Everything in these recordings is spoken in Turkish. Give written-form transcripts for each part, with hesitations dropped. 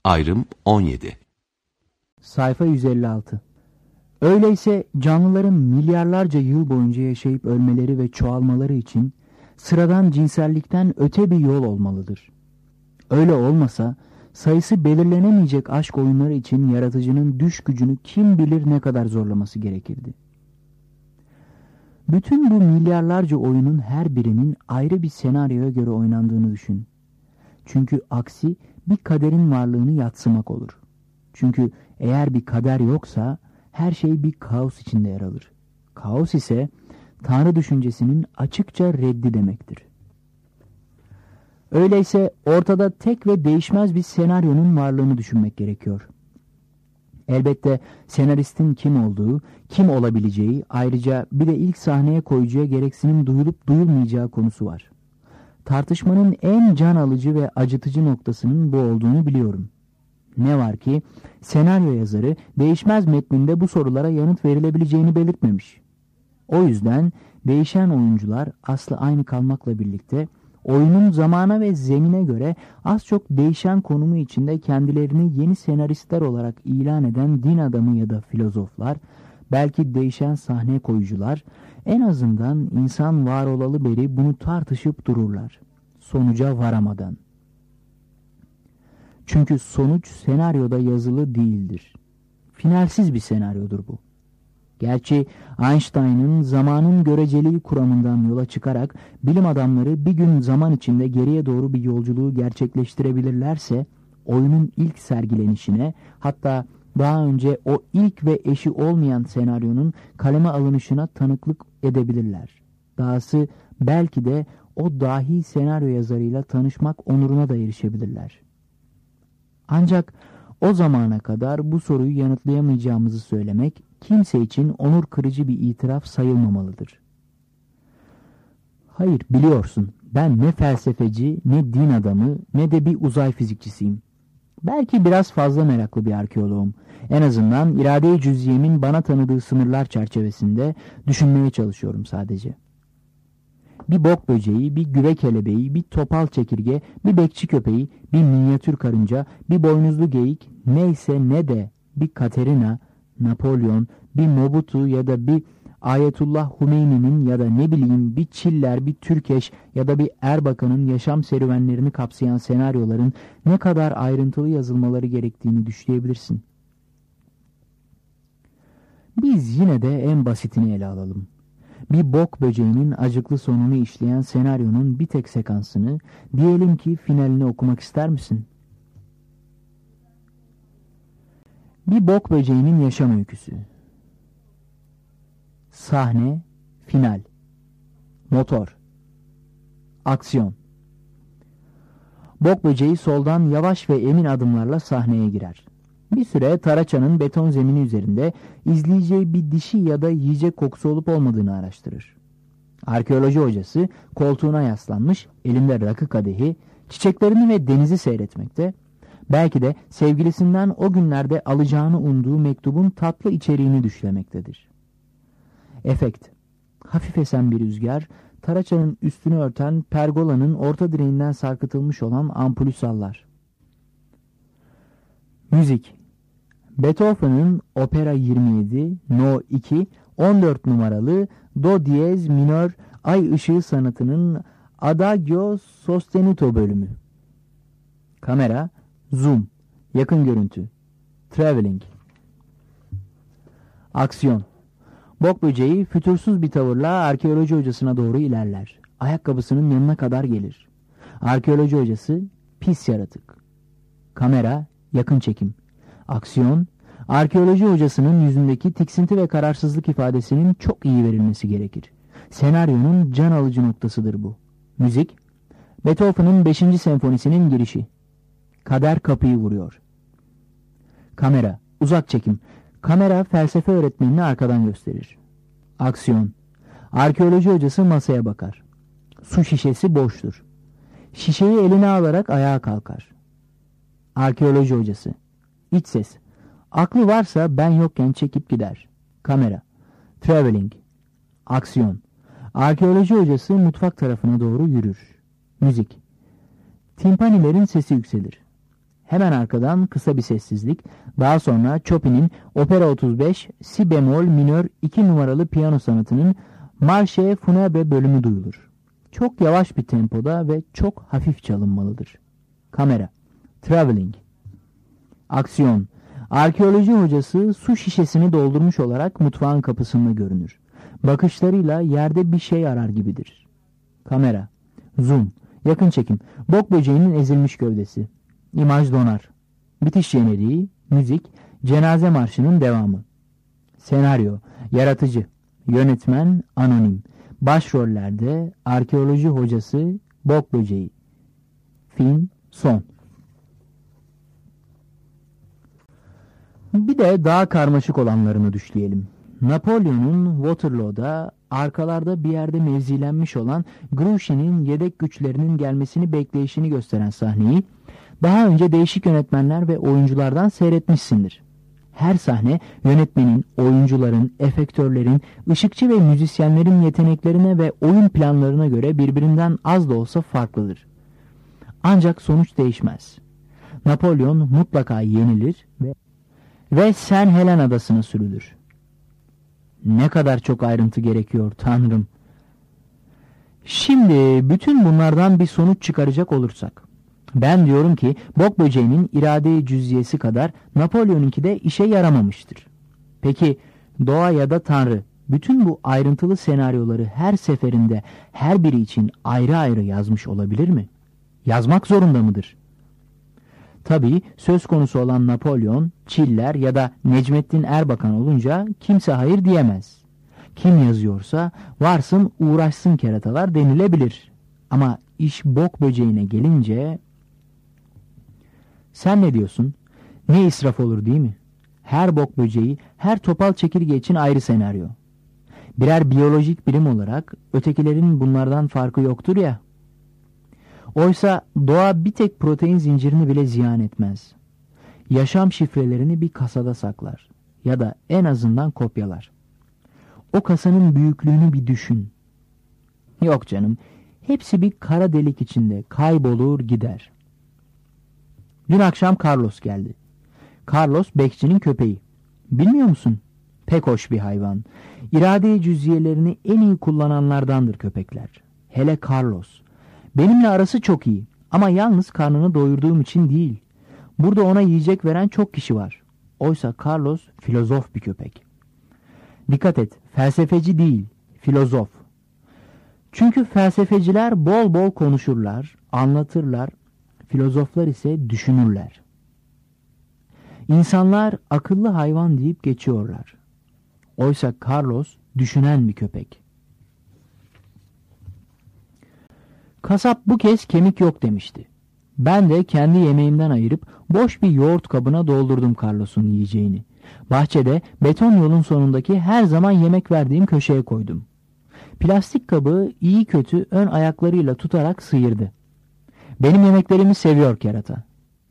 Ayrım 17. Sayfa 156. Öyleyse canlıların milyarlarca yıl boyunca yaşayıp ölmeleri ve çoğalmaları için sıradan cinsellikten öte bir yol olmalıdır. Öyle olmasa sayısı belirlenemeyecek aşk oyunları için yaratıcının düş gücünü kim bilir ne kadar zorlaması gerekirdi. Bütün bu milyarlarca oyunun her birinin ayrı bir senaryoya göre oynandığını düşün. Çünkü aksi bir kaderin varlığını yadsımak olur. Çünkü eğer bir kader yoksa her şey bir kaos içinde yer alır. Kaos ise Tanrı düşüncesinin açıkça reddi demektir. Öyleyse ortada tek ve değişmez bir senaryonun varlığını düşünmek gerekiyor. Elbette senaristin kim olduğu, kim olabileceği, ayrıca bir de ilk sahneye koyucuya gereksinim duyulup duyulmayacağı konusu var. Tartışmanın en can alıcı ve acıtıcı noktasının bu olduğunu biliyorum. Ne var ki senaryo yazarı değişmez metninde bu sorulara yanıt verilebileceğini belirtmemiş. O yüzden değişen oyuncular aslı aynı kalmakla birlikte oyunun zamana ve zemine göre az çok değişen konumu içinde kendilerini yeni senaristler olarak ilan eden din adamı ya da filozoflar, belki değişen sahne koyucular, en azından insan var olalı beri bunu tartışıp dururlar, sonuca varamadan. Çünkü sonuç senaryoda yazılı değildir. Finalsiz bir senaryodur bu. Gerçi Einstein'ın zamanın göreceliği kuramından yola çıkarak bilim adamları bir gün zaman içinde geriye doğru bir yolculuğu gerçekleştirebilirlerse oyunun ilk sergilenişine, hatta daha önce o ilk ve eşi olmayan senaryonun kaleme alınışına tanıklık edebilirler. Dahası belki de o dahi senaryo yazarıyla tanışmak onuruna da erişebilirler. Ancak o zamana kadar bu soruyu yanıtlayamayacağımızı söylemek kimse için onur kırıcı bir itiraf sayılmamalıdır. Hayır, biliyorsun, ben ne felsefeci, ne din adamı, ne de bir uzay fizikçisiyim. Belki biraz fazla meraklı bir arkeoloğum. En azından irade-i cüz'iyemin bana tanıdığı sınırlar çerçevesinde düşünmeye çalışıyorum sadece. Bir bok böceği, bir güve kelebeği, bir topal çekirge, bir bekçi köpeği, bir minyatür karınca, bir boynuzlu geyik, neyse ne de bir Katerina, Napolyon, bir Mobutu ya da bir Ayetullah Hümeyni'nin ya da ne bileyim bir Çiller, bir Türkeş ya da bir Erbakan'ın yaşam serüvenlerini kapsayan senaryoların ne kadar ayrıntılı yazılmaları gerektiğini düşünebilirsin. Biz yine de en basitini ele alalım. Bir bok böceğinin acıklı sonunu işleyen senaryonun bir tek sekansını, diyelim ki finalini okumak ister misin? Bir bok böceğinin yaşam öyküsü. Sahne, final. Motor. Aksiyon. Bok böceği soldan yavaş ve emin adımlarla sahneye girer. Bir süre taraçanın beton zemini üzerinde izleyeceği bir dişi ya da yiyecek kokusu olup olmadığını araştırır. Arkeoloji hocası koltuğuna yaslanmış, elinde rakı kadehi, çiçeklerini ve denizi seyretmekte, belki de sevgilisinden o günlerde alacağını umduğu mektubun tatlı içeriğini düşlemektedir. Efekt. Hafif esen bir rüzgar, taraçanın üstünü örten pergolanın orta direğinden sarkıtılmış olan ampulü sallar. Müzik. Beethoven'ın Opera 27, No. 2, 14 numaralı Do diyez minör Ay ışığı sanatının Adagio sostenuto bölümü. Kamera, zoom, yakın görüntü, traveling. Aksiyon. Bok böceği fütursuz bir tavırla arkeoloji hocasına doğru ilerler. Ayakkabısının yanına kadar gelir. Arkeoloji hocası, pis yaratık. Kamera, yakın çekim. Aksiyon, arkeoloji hocasının yüzündeki tiksinti ve kararsızlık ifadesinin çok iyi verilmesi gerekir. Senaryonun can alıcı noktasıdır bu. Müzik, Beethoven'ın 5. senfonisinin girişi. Kader kapıyı vuruyor. Kamera, uzak çekim. Kamera felsefe öğretmenini arkadan gösterir. Aksiyon, arkeoloji hocası masaya bakar. Su şişesi boştur. Şişeyi eline alarak ayağa kalkar. Arkeoloji hocası, İç ses. Aklı varsa ben yokken çekip gider. Kamera. Traveling. Aksiyon. Arkeoloji hocası mutfak tarafına doğru yürür. Müzik. Timpanilerin sesi yükselir. Hemen arkadan kısa bir sessizlik. Daha sonra Chopin'in Opera 35 Si bemol minör 2 numaralı piyano sonatının Marche Funèbre bölümü duyulur. Çok yavaş bir tempoda ve çok hafif çalınmalıdır. Kamera. Traveling. Aksiyon. Arkeoloji hocası su şişesini doldurmuş olarak mutfağın kapısında görünür. Bakışlarıyla yerde bir şey arar gibidir. Kamera. Zoom. Yakın çekim. Bok böceğinin ezilmiş gövdesi. İmaj donar. Bitiş jeneriği, müzik, cenaze marşının devamı. Senaryo. Yaratıcı. Yönetmen anonim. Başrollerde arkeoloji hocası, bok böceği. Film son. Bir de daha karmaşık olanlarını düşleyelim. Napolyon'un Waterloo'da arkalarda bir yerde mevzilenmiş olan Grouchy'nin yedek güçlerinin gelmesini bekleyişini gösteren sahneyi daha önce değişik yönetmenler ve oyunculardan seyretmişsindir. Her sahne yönetmenin, oyuncuların, efektörlerin, ışıkçı ve müzisyenlerin yeteneklerine ve oyun planlarına göre birbirinden az da olsa farklıdır. Ancak sonuç değişmez. Napolyon mutlaka yenilir ve Saint Helen adasına sürülür. Ne kadar çok ayrıntı gerekiyor Tanrım. Şimdi bütün bunlardan bir sonuç çıkaracak olursak, ben diyorum ki bok böceğinin irade-i cüziyesi kadar Napolyon'unki de işe yaramamıştır. Peki doğa ya da Tanrı bütün bu ayrıntılı senaryoları her seferinde her biri için ayrı ayrı yazmış olabilir mi? Yazmak zorunda mıdır? Tabii söz konusu olan Napolyon, Çiller ya da Necmettin Erbakan olunca kimse hayır diyemez. Kim yazıyorsa varsın uğraşsın keratalar denilebilir. Ama iş bok böceğine gelince... Sen ne diyorsun? Ne israf olur değil mi? Her bok böceği, her topal çekirge için ayrı senaryo. Birer biyolojik birim olarak ötekilerin bunlardan farkı yoktur ya. Oysa doğa bir tek protein zincirini bile ziyan etmez. Yaşam şifrelerini bir kasada saklar ya da en azından kopyalar. O kasanın büyüklüğünü bir düşün. Yok canım, hepsi bir kara delik içinde kaybolur gider. Dün akşam Carlos geldi. Carlos bekçinin köpeği. Bilmiyor musun? Pek hoş bir hayvan. İrade-i cüziyelerini en iyi kullananlardandır köpekler. Hele Carlos. Benimle arası çok iyi ama yalnız karnını doyurduğum için değil. Burada ona yiyecek veren çok kişi var. Oysa Carlos filozof bir köpek. Dikkat et, felsefeci değil, filozof. Çünkü felsefeciler bol bol konuşurlar, anlatırlar, filozoflar ise düşünürler. İnsanlar akıllı hayvan deyip geçiyorlar. Oysa Carlos düşünen bir köpek. Kasap bu kez kemik yok demişti. Ben de kendi yemeğimden ayırıp boş bir yoğurt kabına doldurdum Carlos'un yiyeceğini. Bahçede beton yolun sonundaki her zaman yemek verdiğim köşeye koydum. Plastik kabı iyi kötü ön ayaklarıyla tutarak sıyırdı. Benim yemeklerimi seviyor kerata.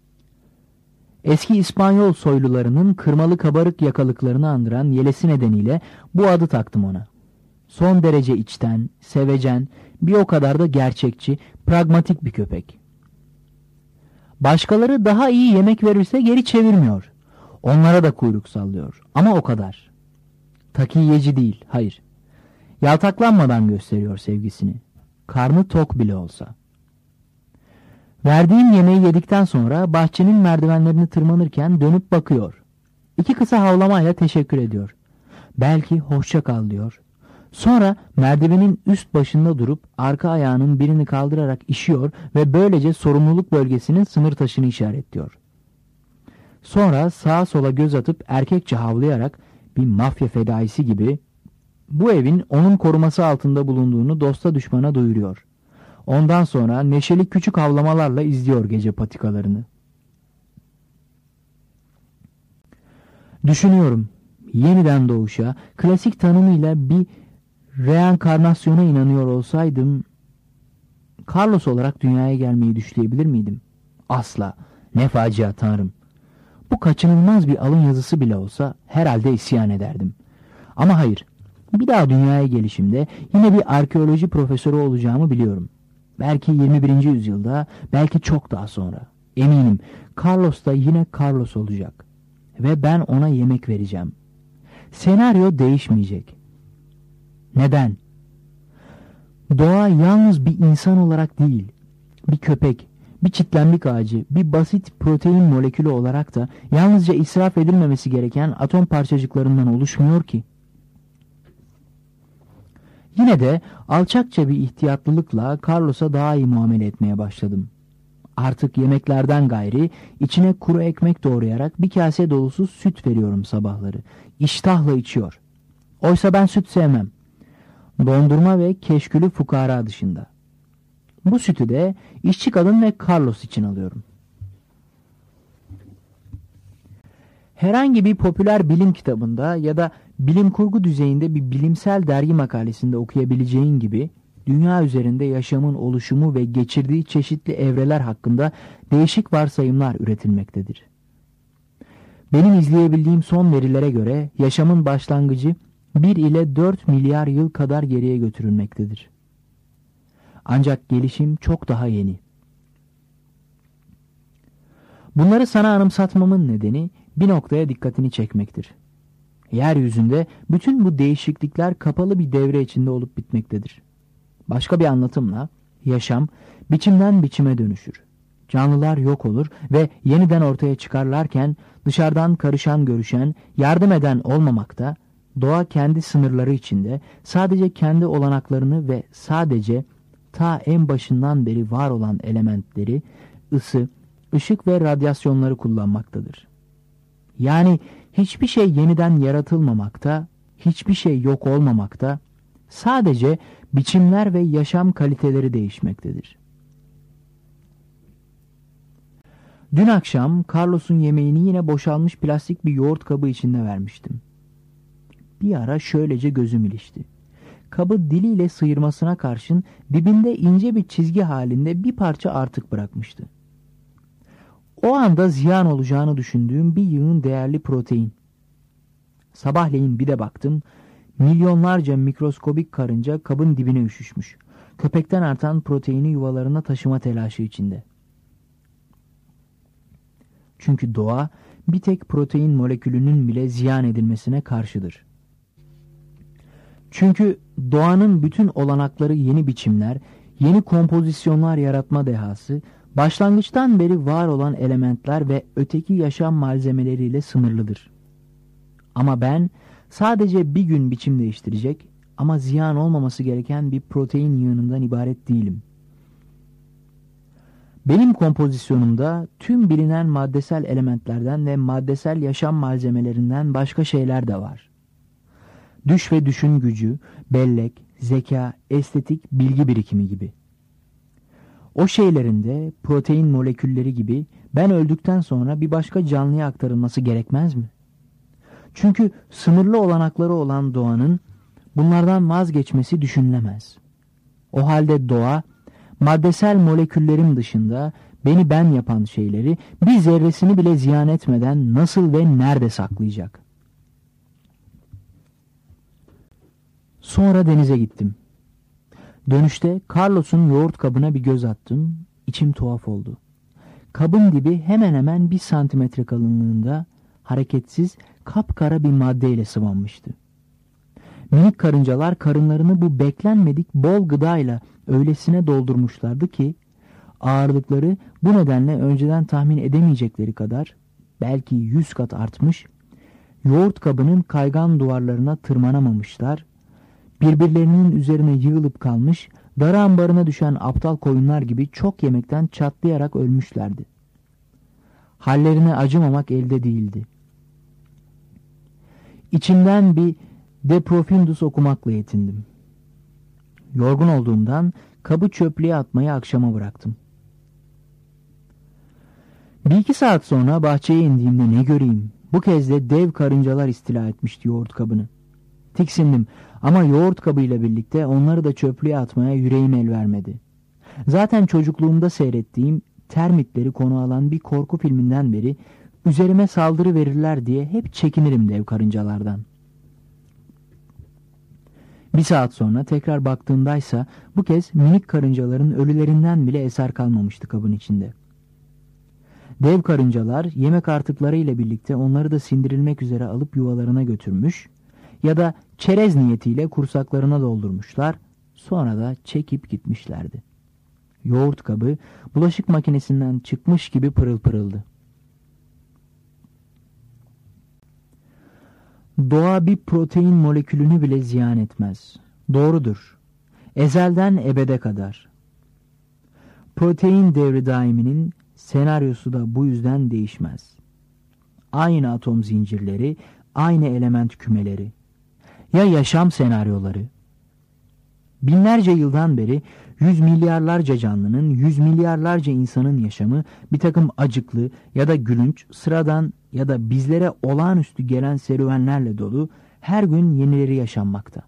Eski İspanyol soylularının kırmalı kabarık yakalıklarını andıran yelesi nedeniyle bu adı taktım ona. Son derece içten, sevecen, bir o kadar da gerçekçi, pragmatik bir köpek. Başkaları daha iyi yemek verirse geri çevirmiyor. Onlara da kuyruk sallıyor. Ama o kadar. Takiyeci değil, hayır. Yaltaklanmadan gösteriyor sevgisini. Karnı tok bile olsa. Verdiğim yemeği yedikten sonra bahçenin merdivenlerini tırmanırken dönüp bakıyor. 2 kısa havlamayla teşekkür ediyor. Belki hoşça kal diyor. Sonra merdivenin üst başında durup arka ayağının birini kaldırarak işiyor ve böylece sorumluluk bölgesinin sınır taşını işaretliyor. Sonra sağa sola göz atıp erkekçe havlayarak bir mafya fedaisi gibi bu evin onun koruması altında bulunduğunu dosta düşmana duyuruyor. Ondan sonra neşeli küçük havlamalarla izliyor gece patikalarını. Düşünüyorum, yeniden doğuşa, klasik tanımıyla bir reenkarnasyona inanıyor olsaydım, Carlos olarak dünyaya gelmeyi düşleyebilir miydim? Asla. Ne facia Tanrım. Bu kaçınılmaz bir alın yazısı bile olsa herhalde isyan ederdim. Ama hayır, bir daha dünyaya gelişimde yine bir arkeoloji profesörü olacağımı biliyorum. Belki 21. yüzyılda, belki çok daha sonra. Eminim Carlos da yine Carlos olacak. Ve ben ona yemek vereceğim. Senaryo değişmeyecek. Neden? Doğa yalnız bir insan olarak değil, bir köpek, bir çitlenmek ağacı, bir basit protein molekülü olarak da yalnızca israf edilmemesi gereken atom parçacıklarından oluşmuyor ki. Yine de alçakça bir ihtiyatlılıkla Carlos'a daha iyi muamele etmeye başladım. Artık yemeklerden gayri içine kuru ekmek doğrayarak bir kase dolusu süt veriyorum sabahları. İştahla içiyor. Oysa ben süt sevmem. Dondurma ve keşkülü fukara dışında. Bu sütü de işçi kadın ve Carlos için alıyorum. Herhangi bir popüler bilim kitabında ya da bilim kurgu düzeyinde bir bilimsel dergi makalesinde okuyabileceğin gibi dünya üzerinde yaşamın oluşumu ve geçirdiği çeşitli evreler hakkında değişik varsayımlar üretilmektedir. Benim izleyebildiğim son verilere göre yaşamın başlangıcı 1 ile 4 milyar yıl kadar geriye götürülmektedir. Ancak gelişim çok daha yeni. Bunları sana anımsatmamın nedeni bir noktaya dikkatini çekmektir. Yeryüzünde bütün bu değişiklikler kapalı bir devre içinde olup bitmektedir. Başka bir anlatımla yaşam biçimden biçime dönüşür. Canlılar yok olur ve yeniden ortaya çıkarlarken dışarıdan karışan görüşen, yardım eden olmamakta, doğa kendi sınırları içinde sadece kendi olanaklarını ve sadece ta en başından beri var olan elementleri, ısı, ışık ve radyasyonları kullanmaktadır. Yani hiçbir şey yeniden yaratılmamakta, hiçbir şey yok olmamakta, sadece biçimler ve yaşam kaliteleri değişmektedir. Dün akşam Carlos'un yemeğini yine boşalmış plastik bir yoğurt kabı içinde vermiştim. Bir ara şöylece gözüm ilişti. Kabı diliyle sıyırmasına karşın dibinde ince bir çizgi halinde bir parça artık bırakmıştı. O anda ziyan olacağını düşündüğüm bir yığın değerli protein. Sabahleyin bir de baktım, milyonlarca mikroskobik karınca kabın dibine üşüşmüş. Köpekten artan proteini yuvalarına taşıma telaşı içinde. Çünkü doğa bir tek protein molekülünün bile ziyan edilmesine karşıdır. Çünkü doğanın bütün olanakları yeni biçimler, yeni kompozisyonlar yaratma dehası, başlangıçtan beri var olan elementler ve öteki yaşam malzemeleriyle sınırlıdır. Ama ben sadece bir gün biçim değiştirecek ama ziyan olmaması gereken bir protein yığınından ibaret değilim. Benim kompozisyonumda tüm bilinen maddesel elementlerden ve maddesel yaşam malzemelerinden başka şeyler de var. Düş ve düşün gücü, bellek, zeka, estetik, bilgi birikimi gibi. O şeylerin de protein molekülleri gibi ben öldükten sonra bir başka canlıya aktarılması gerekmez mi? Çünkü sınırlı olanakları olan doğanın bunlardan vazgeçmesi düşünülemez. O halde doğa, maddesel moleküllerim dışında beni ben yapan şeyleri bir zerresini bile ziyan etmeden nasıl ve nerede saklayacak? Sonra denize gittim. Dönüşte Carlos'un yoğurt kabına bir göz attım. İçim tuhaf oldu. Kabın dibi hemen hemen 1 santimetre kalınlığında hareketsiz kapkara bir maddeyle sıvanmıştı. Minik karıncalar karınlarını bu beklenmedik bol gıdayla öylesine doldurmuşlardı ki ağırlıkları bu nedenle önceden tahmin edemeyecekleri kadar belki 100 kat artmış, yoğurt kabının kaygan duvarlarına tırmanamamışlar, birbirlerinin üzerine yığılıp kalmış, darı ambarına düşen aptal koyunlar gibi çok yemekten çatlayarak ölmüşlerdi. Hallerine acımamak elde değildi. İçimden bir De Profundus okumakla yetindim. Yorgun olduğumdan kabı çöplüğe atmayı akşama bıraktım. 1-2 saat sonra bahçeye indiğimde ne göreyim? Bu kez de dev karıncalar istila etmişti yoğurt kabını. Tiksindim ama yoğurt kabıyla birlikte onları da çöplüğe atmaya yüreğim el vermedi. Zaten çocukluğumda seyrettiğim termitleri konu alan bir korku filminden beri üzerime saldırı verirler diye hep çekinirim dev karıncalardan. 1 saat sonra tekrar baktığımdaysa bu kez minik karıncaların ölülerinden bile eser kalmamıştı kabın içinde. Dev karıncalar yemek artıkları ile birlikte onları da sindirilmek üzere alıp yuvalarına götürmüş ya da çerez niyetiyle kursaklarına doldurmuşlar, sonra da çekip gitmişlerdi. Yoğurt kabı bulaşık makinesinden çıkmış gibi pırıl pırıldı. Doğa bir protein molekülünü bile ziyan etmez. Doğrudur. Ezelden ebede kadar. Protein devri daiminin senaryosu da bu yüzden değişmez. Aynı atom zincirleri, aynı element kümeleri. Ya yaşam senaryoları? Binlerce yıldan beri yüz milyarlarca canlının, yüz milyarlarca insanın yaşamı bir takım acıklı ya da gülünç, sıradan ya da bizlere olağanüstü gelen serüvenlerle dolu, her gün yenileri yaşanmakta.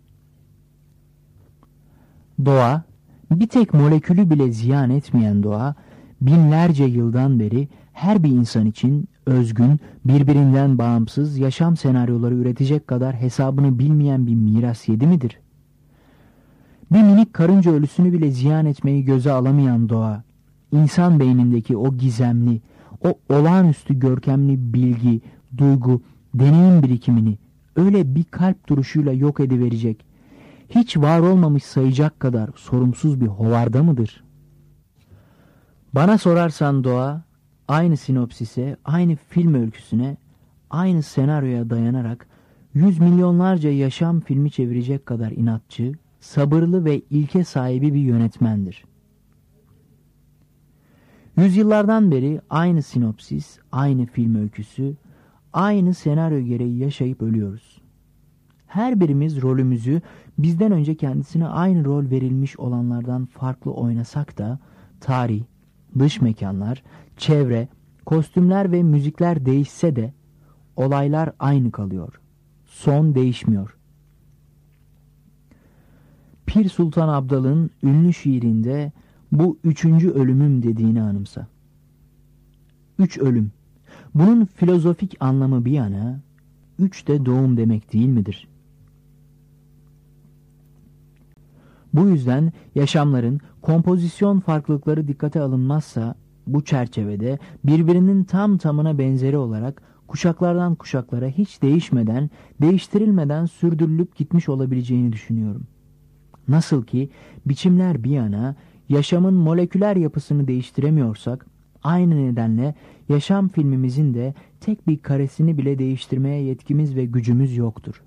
Doğa, bir tek molekülü bile ziyan etmeyen doğa, binlerce yıldan beri her bir insan için özgün, birbirinden bağımsız yaşam senaryoları üretecek kadar hesabını bilmeyen bir miras yedi midir? Bir minik karınca ölüsünü bile ziyan etmeyi göze alamayan doğa, insan beynindeki o gizemli, o olağanüstü görkemli bilgi, duygu, deneyim birikimini öyle bir kalp duruşuyla yok ediverecek, hiç var olmamış sayacak kadar sorumsuz bir hovarda mıdır? Bana sorarsan doğa, aynı sinopsise, aynı film öyküsüne, aynı senaryoya dayanarak yüz milyonlarca yaşam filmi çevirecek kadar inatçı, sabırlı ve ilke sahibi bir yönetmendir. Yüzyıllardan beri aynı sinopsis, aynı film öyküsü, aynı senaryo gereği yaşayıp ölüyoruz. Her birimiz rolümüzü bizden önce kendisine aynı rol verilmiş olanlardan farklı oynasak da tarih, dış mekanlar, çevre, kostümler ve müzikler değişse de olaylar aynı kalıyor. Son değişmiyor. Pir Sultan Abdal'ın ünlü şiirinde bu üçüncü ölümüm dediğini anımsa. Üç ölüm. Bunun filozofik anlamı bir yana, üç de doğum demek değil midir? Bu yüzden yaşamların kompozisyon farklılıkları dikkate alınmazsa, bu çerçevede birbirinin tam tamına benzeri olarak kuşaklardan kuşaklara hiç değişmeden, değiştirilmeden sürdürülüp gitmiş olabileceğini düşünüyorum. Nasıl ki biçimler bir yana, yaşamın moleküler yapısını değiştiremiyorsak, aynı nedenle yaşam filmimizin de tek bir karesini bile değiştirmeye yetkimiz ve gücümüz yoktur.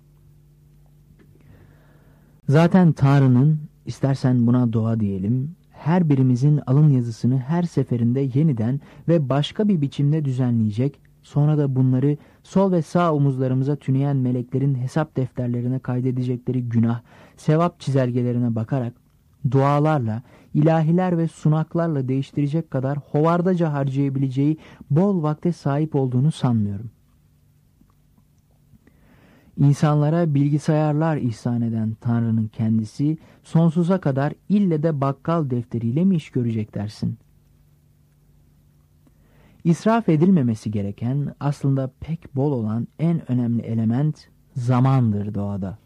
Zaten Tanrı'nın, istersen buna doğa diyelim, her birimizin alın yazısını her seferinde yeniden ve başka bir biçimde düzenleyecek, sonra da bunları sol ve sağ omuzlarımıza tüneyen meleklerin hesap defterlerine kaydedecekleri günah, sevap çizelgelerine bakarak, dualarla, ilahiler ve sunaklarla değiştirecek kadar hovardaca harcayabileceği bol vakte sahip olduğunu sanmıyorum. İnsanlara bilgisayarlar ihsan eden Tanrı'nın kendisi sonsuza kadar ille de bakkal defteriyle mi iş görecek dersin? İsraf edilmemesi gereken, aslında pek bol olan en önemli element zamandır doğada.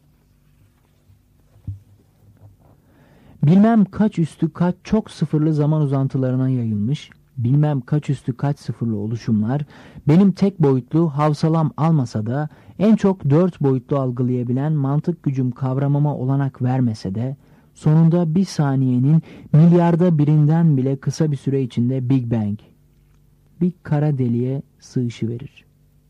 Bilmem kaç üstü kaç çok sıfırlı zaman uzantılarına yayılmış, bilmem kaç üstü kaç sıfırlı oluşumlar, benim tek boyutlu havsalam almasa da en çok 4 boyutlu algılayabilen mantık gücüm kavramama olanak vermese de, sonunda bir saniyenin milyarda birinden bile kısa bir süre içinde Big Bang, bir kara deliğe sığışıverir.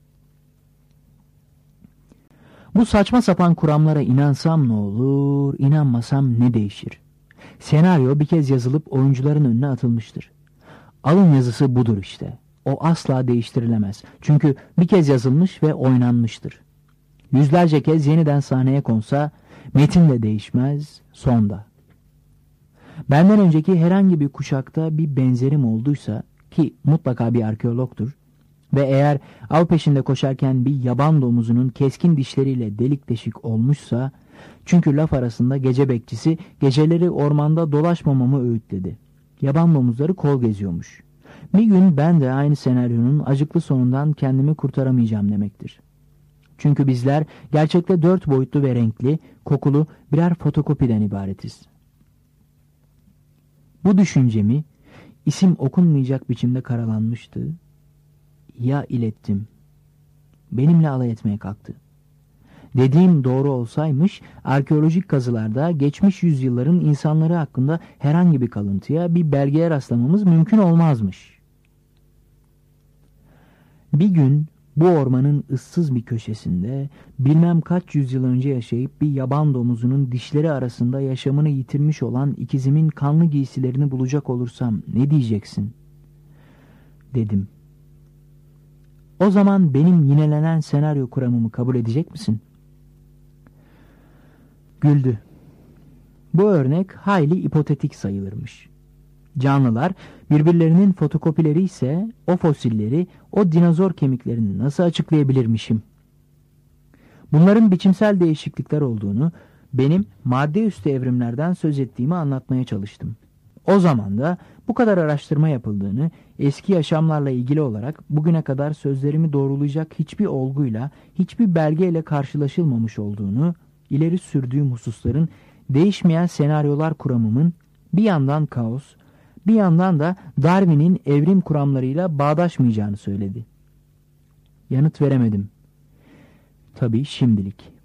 Bu saçma sapan kuramlara inansam ne olur, inanmasam ne değişir? Senaryo bir kez yazılıp oyuncuların önüne atılmıştır. Alın yazısı budur işte. O asla değiştirilemez. Çünkü bir kez yazılmış ve oynanmıştır. Yüzlerce kez yeniden sahneye konsa metin de değişmez, son da. Benden önceki herhangi bir kuşakta bir benzerim olduysa, ki mutlaka bir arkeologtur ve eğer av peşinde koşarken bir yaban domuzunun keskin dişleriyle delik deşik olmuşsa, çünkü laf arasında gece bekçisi geceleri ormanda dolaşmamamı öğütledi. Yaban domuzları kol geziyormuş. Bir gün ben de aynı senaryonun acıklı sonundan kendimi kurtaramayacağım demektir. Çünkü bizler gerçekte 4 boyutlu ve renkli, kokulu birer fotokopiden ibaretiz. Bu düşüncemi İsim okunmayacak biçimde karalanmıştı. Ya ilettim. Benimle alay etmeye kalktı. Dediğim doğru olsaymış, arkeolojik kazılarda geçmiş yüzyılların insanları hakkında herhangi bir kalıntıya, bir belgeye rastlamamız mümkün olmazmış. Bir gün bu ormanın ıssız bir köşesinde bilmem kaç yüzyıl önce yaşayıp bir yaban domuzunun dişleri arasında yaşamını yitirmiş olan ikizimin kanlı giysilerini bulacak olursam ne diyeceksin? Dedim. O zaman benim yinelenen senaryo kuramımı kabul edecek misin? Güldü. Bu örnek hayli ipotetik sayılırmış. Canlılar birbirlerinin fotokopileri ise o fosilleri, o dinozor kemiklerini nasıl açıklayabilirmişim? Bunların biçimsel değişiklikler olduğunu, benim madde üstü evrimlerden söz ettiğimi anlatmaya çalıştım. O zaman da bu kadar araştırma yapıldığını, eski yaşamlarla ilgili olarak bugüne kadar sözlerimi doğrulayacak hiçbir olguyla, hiçbir belgeyle karşılaşılmamış olduğunu, ileri sürdüğüm hususların değişmeyen senaryolar kuramımın bir yandan kaos, bir yandan da Darwin'in evrim kuramlarıyla bağdaşmayacağını söyledi. Yanıt veremedim. Tabii şimdilik.